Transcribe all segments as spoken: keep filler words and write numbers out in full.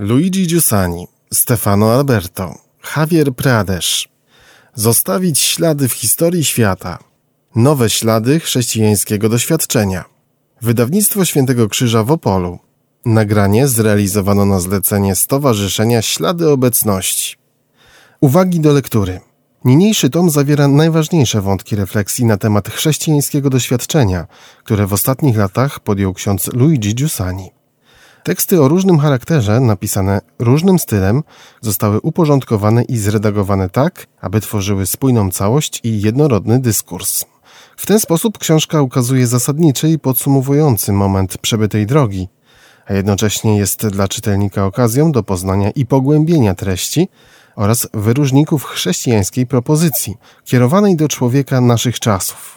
Luigi Giussani, Stefano Alberto, Javier Pradesh. Zostawić ślady w historii świata. Nowe ślady chrześcijańskiego doświadczenia. Wydawnictwo Świętego Krzyża w Opolu. Nagranie zrealizowano na zlecenie Stowarzyszenia Ślady Obecności. Uwagi do lektury. Niniejszy tom zawiera najważniejsze wątki refleksji na temat chrześcijańskiego doświadczenia, które w ostatnich latach podjął ksiądz Luigi Giussani. Teksty o różnym charakterze, napisane różnym stylem, zostały uporządkowane i zredagowane tak, aby tworzyły spójną całość i jednorodny dyskurs. W ten sposób książka ukazuje zasadniczy i podsumowujący moment przebytej drogi, a jednocześnie jest dla czytelnika okazją do poznania i pogłębienia treści oraz wyróżników chrześcijańskiej propozycji, kierowanej do człowieka naszych czasów.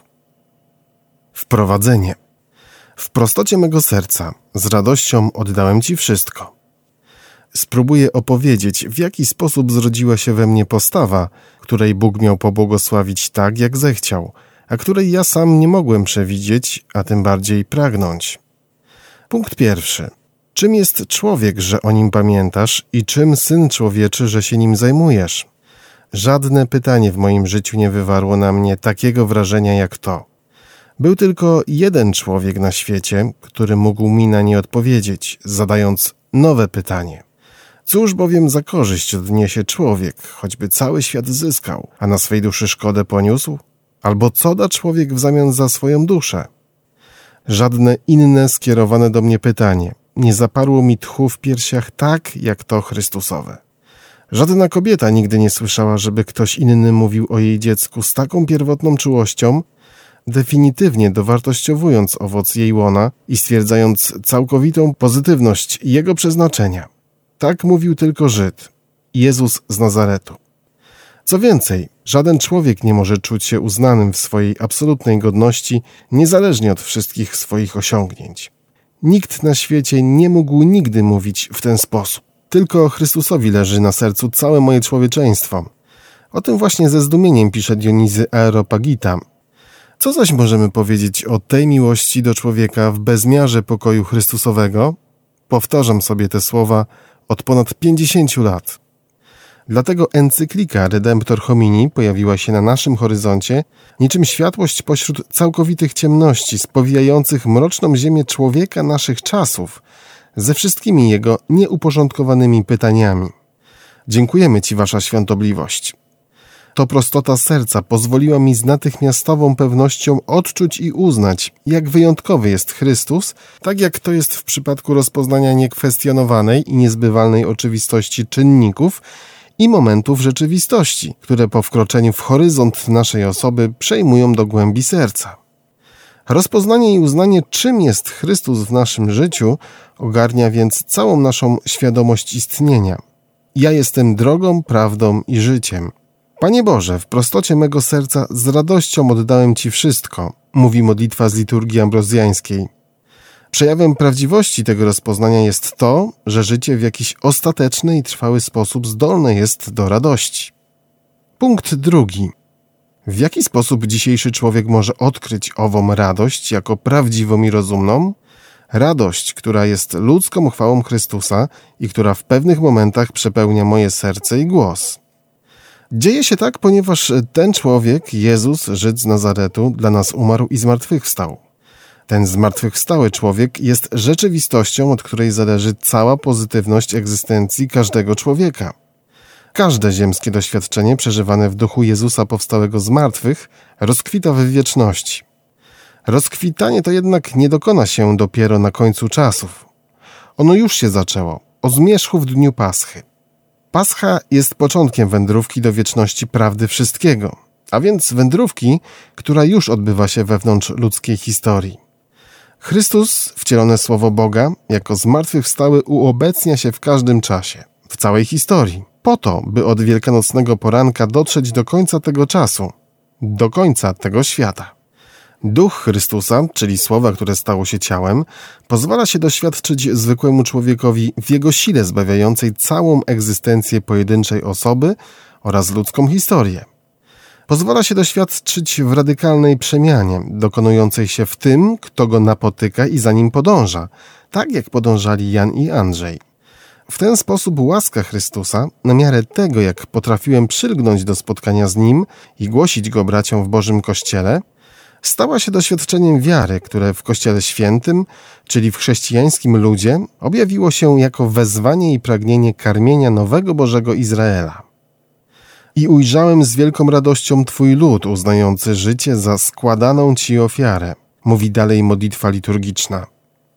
Wprowadzenie. W prostocie mego serca, z radością oddałem Ci wszystko. Spróbuję opowiedzieć, w jaki sposób zrodziła się we mnie postawa, której Bóg miał pobłogosławić tak, jak zechciał, a której ja sam nie mogłem przewidzieć, a tym bardziej pragnąć. Punkt pierwszy. Czym jest człowiek, że o nim pamiętasz, i czym Syn Człowieczy, że się nim zajmujesz? Żadne pytanie w moim życiu nie wywarło na mnie takiego wrażenia jak to. Był tylko jeden człowiek na świecie, który mógł mi na nie odpowiedzieć, zadając nowe pytanie. Cóż bowiem za korzyść odniesie człowiek, choćby cały świat zyskał, a na swej duszy szkodę poniósł? Albo co da człowiek w zamian za swoją duszę? Żadne inne skierowane do mnie pytanie nie zaparło mi tchu w piersiach tak, jak to Chrystusowe. Żadna kobieta nigdy nie słyszała, żeby ktoś inny mówił o jej dziecku z taką pierwotną czułością, definitywnie dowartościowując owoc jej łona i stwierdzając całkowitą pozytywność jego przeznaczenia. Tak mówił tylko Żyd, Jezus z Nazaretu. Co więcej, żaden człowiek nie może czuć się uznanym w swojej absolutnej godności, niezależnie od wszystkich swoich osiągnięć. Nikt na świecie nie mógł nigdy mówić w ten sposób. Tylko Chrystusowi leży na sercu całe moje człowieczeństwo. O tym właśnie ze zdumieniem pisze Dionizy Areopagita. Co zaś możemy powiedzieć o tej miłości do człowieka w bezmiarze pokoju Chrystusowego? Powtarzam sobie te słowa od ponad pięćdziesięciu lat. Dlatego encyklika Redemptor Homini pojawiła się na naszym horyzoncie niczym światłość pośród całkowitych ciemności spowijających mroczną ziemię człowieka naszych czasów ze wszystkimi jego nieuporządkowanymi pytaniami. Dziękujemy Ci, Wasza Świątobliwość. To prostota serca pozwoliła mi z natychmiastową pewnością odczuć i uznać, jak wyjątkowy jest Chrystus, tak jak to jest w przypadku rozpoznania niekwestionowanej i niezbywalnej oczywistości czynników i momentów rzeczywistości, które po wkroczeniu w horyzont naszej osoby przejmują do głębi serca. Rozpoznanie i uznanie, czym jest Chrystus w naszym życiu, ogarnia więc całą naszą świadomość istnienia. Ja jestem drogą, prawdą i życiem. Panie Boże, w prostocie mego serca z radością oddałem Ci wszystko, mówi modlitwa z liturgii ambrozjańskiej. Przejawem prawdziwości tego rozpoznania jest to, że życie w jakiś ostateczny i trwały sposób zdolne jest do radości. Punkt drugi. W jaki sposób dzisiejszy człowiek może odkryć ową radość jako prawdziwą i rozumną? Radość, która jest ludzką chwałą Chrystusa i która w pewnych momentach przepełnia moje serce i głos. Dzieje się tak, ponieważ ten człowiek, Jezus, Żyd z Nazaretu, dla nas umarł i zmartwychwstał. Ten zmartwychwstały człowiek jest rzeczywistością, od której zależy cała pozytywność egzystencji każdego człowieka. Każde ziemskie doświadczenie przeżywane w duchu Jezusa powstałego z martwych rozkwita w wieczności. Rozkwitanie to jednak nie dokona się dopiero na końcu czasów. Ono już się zaczęło, o zmierzchu w dniu Paschy. Pascha jest początkiem wędrówki do wieczności prawdy wszystkiego, a więc wędrówki, która już odbywa się wewnątrz ludzkiej historii. Chrystus, wcielone Słowo Boga, jako zmartwychwstały uobecnia się w każdym czasie, w całej historii, po to, by od wielkanocnego poranka dotrzeć do końca tego czasu, do końca tego świata. Duch Chrystusa, czyli Słowa, które stało się ciałem, pozwala się doświadczyć zwykłemu człowiekowi w jego sile zbawiającej całą egzystencję pojedynczej osoby oraz ludzką historię. Pozwala się doświadczyć w radykalnej przemianie, dokonującej się w tym, kto go napotyka i za nim podąża, tak jak podążali Jan i Andrzej. W ten sposób łaska Chrystusa, na miarę tego, jak potrafiłem przylgnąć do spotkania z Nim i głosić Go braciom w Bożym Kościele, stała się doświadczeniem wiary, które w Kościele Świętym, czyli w chrześcijańskim ludzie, objawiło się jako wezwanie i pragnienie karmienia nowego Bożego Izraela. I ujrzałem z wielką radością Twój lud, uznający życie za składaną Ci ofiarę, mówi dalej modlitwa liturgiczna.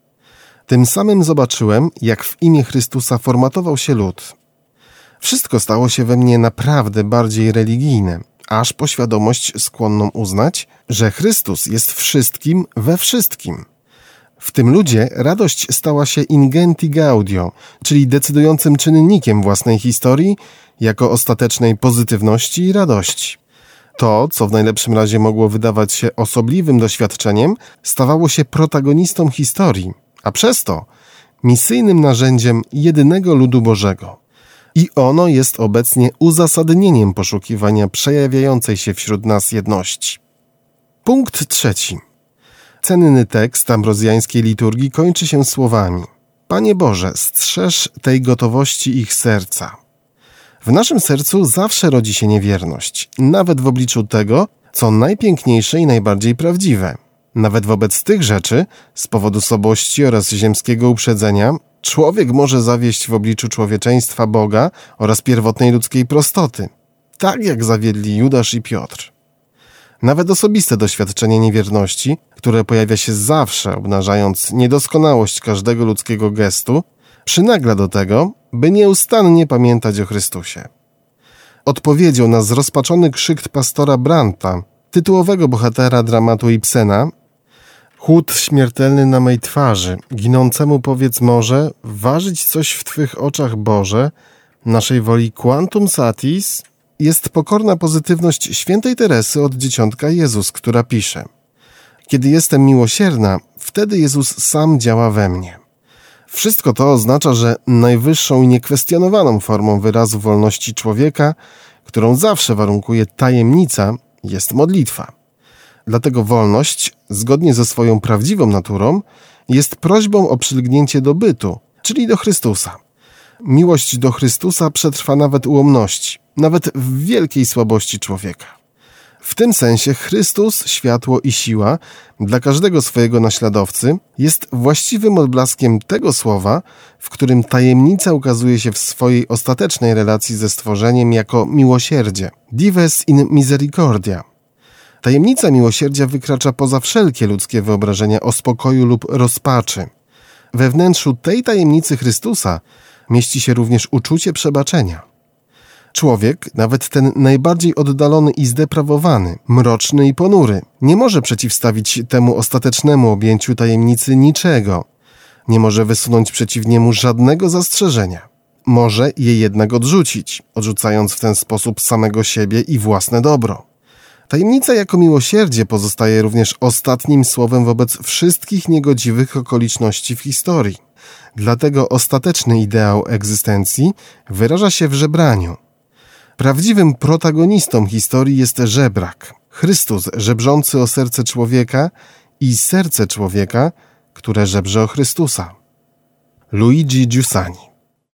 Tym samym zobaczyłem, jak w imię Chrystusa formatował się lud. Wszystko stało się we mnie naprawdę bardziej religijne, aż po świadomość skłonną uznać, że Chrystus jest wszystkim we wszystkim. W tym ludzie radość stała się ingenti gaudio, czyli decydującym czynnikiem własnej historii, jako ostatecznej pozytywności i radości. To, co w najlepszym razie mogło wydawać się osobliwym doświadczeniem, stawało się protagonistą historii, a przez to misyjnym narzędziem jedynego ludu Bożego. I ono jest obecnie uzasadnieniem poszukiwania przejawiającej się wśród nas jedności. Punkt trzeci. Cenny tekst ambrozjańskiej liturgii kończy się słowami: Panie Boże, strzeż tej gotowości ich serca. W naszym sercu zawsze rodzi się niewierność, nawet w obliczu tego, co najpiękniejsze i najbardziej prawdziwe. Nawet wobec tych rzeczy, z powodu słabości oraz ziemskiego uprzedzenia, człowiek może zawieść w obliczu człowieczeństwa Boga oraz pierwotnej ludzkiej prostoty, tak jak zawiedli Judasz i Piotr. Nawet osobiste doświadczenie niewierności, które pojawia się zawsze, obnażając niedoskonałość każdego ludzkiego gestu, przynagla do tego, by nieustannie pamiętać o Chrystusie. Odpowiedzią na zrozpaczony krzyk pastora Brandta, tytułowego bohatera dramatu Ibsena: chłód śmiertelny na mej twarzy, ginącemu powiedz może, ważyć coś w Twych oczach, Boże, naszej woli quantum satis, jest pokorna pozytywność świętej Teresy od Dzieciątka Jezus, która pisze: kiedy jestem miłosierna, wtedy Jezus sam działa we mnie. Wszystko to oznacza, że najwyższą i niekwestionowaną formą wyrazu wolności człowieka, którą zawsze warunkuje tajemnica, jest modlitwa. Dlatego wolność, zgodnie ze swoją prawdziwą naturą, jest prośbą o przylgnięcie do bytu, czyli do Chrystusa. Miłość do Chrystusa przetrwa nawet ułomności, nawet w wielkiej słabości człowieka. W tym sensie Chrystus, światło i siła dla każdego swojego naśladowcy jest właściwym odblaskiem tego słowa, w którym tajemnica ukazuje się w swojej ostatecznej relacji ze stworzeniem jako miłosierdzie. Dives in misericordia. Tajemnica miłosierdzia wykracza poza wszelkie ludzkie wyobrażenia o spokoju lub rozpaczy. We wnętrzu tej tajemnicy Chrystusa mieści się również uczucie przebaczenia. Człowiek, nawet ten najbardziej oddalony i zdeprawowany, mroczny i ponury, nie może przeciwstawić temu ostatecznemu objęciu tajemnicy niczego. Nie może wysunąć przeciw niemu żadnego zastrzeżenia. Może je jednak odrzucić, odrzucając w ten sposób samego siebie i własne dobro. Tajemnica jako miłosierdzie pozostaje również ostatnim słowem wobec wszystkich niegodziwych okoliczności w historii. Dlatego ostateczny ideał egzystencji wyraża się w żebraniu. Prawdziwym protagonistą historii jest żebrak, Chrystus żebrzący o serce człowieka i serce człowieka, które żebrze o Chrystusa. Luigi Giussani.